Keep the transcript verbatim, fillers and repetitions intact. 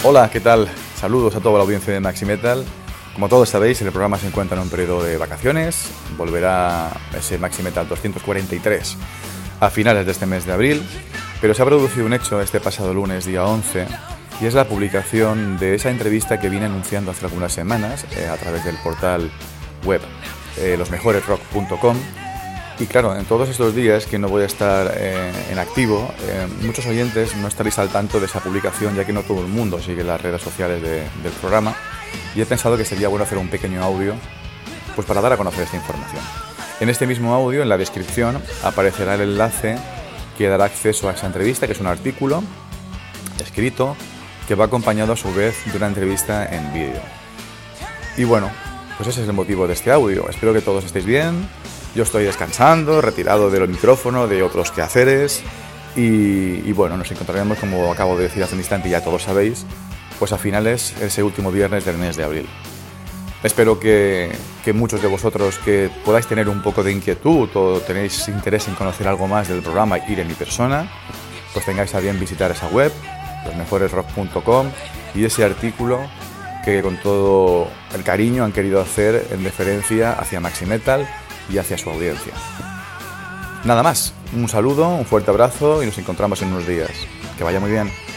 Hola, ¿qué tal? Saludos a toda la audiencia de Maxi Metal. Como todos sabéis, el programa se encuentra en un periodo de vacaciones. Volverá ese Maxi Metal doscientos cuarenta y tres a finales de este mes de abril. Pero se ha producido un hecho este pasado lunes, día once, y es la publicación de esa entrevista que vine anunciando hace algunas semanas eh, a través del portal web eh, los mejores rock punto com. Y claro, en todos estos días que no voy a estar eh, en activo, eh, muchos oyentes no estaréis al tanto de esa publicación, ya que no todo el mundo sigue las redes sociales de, del programa, y he pensado que sería bueno hacer un pequeño audio pues para dar a conocer esta información. En este mismo audio, en la descripción, aparecerá el enlace que dará acceso a esa entrevista, que es un artículo escrito que va acompañado a su vez de una entrevista en vídeo. Y bueno, pues ese es el motivo de este audio. Espero que todos estéis bien. Yo estoy descansando, retirado del micrófono, de otros quehaceres y, y bueno, nos encontraremos, como acabo de decir hace un instante y ya todos sabéis, pues a finales, ese último viernes del mes de abril. Espero que, que muchos de vosotros que podáis tener un poco de inquietud o tenéis interés en conocer algo más del programa y de mi persona, pues tengáis a bien visitar esa web, los mejores rock punto com, y ese artículo que con todo el cariño han querido hacer en deferencia hacia Maxi Metal y hacia su audiencia. Nada más, un saludo, un fuerte abrazo y nos encontramos en unos días. Que vaya muy bien.